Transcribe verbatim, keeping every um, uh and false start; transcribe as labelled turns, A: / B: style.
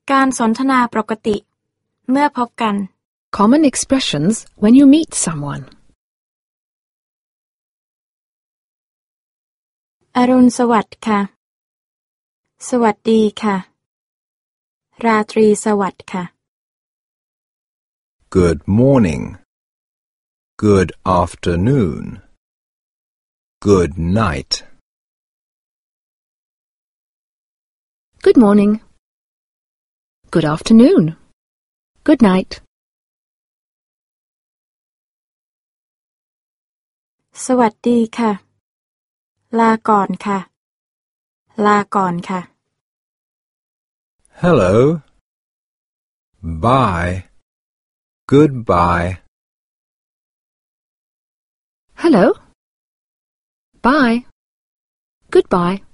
A: การสนทนาปกติเมื่อพบกัน
B: Common expressions when you meet someone.
A: อรุณสวัสดิ์ค่ะสวัสดีค่ะราตรีสวัสดิ์ค่ะ
C: Good morning. Good afternoon. Good night.
B: Good morning. Good afternoon. Good night.
A: สวัสดีค่ะลาก่อนค่ะลาก่อนค่ะ
C: Hello. Bye. Goodbye.
B: Hello. Bye. Goodbye.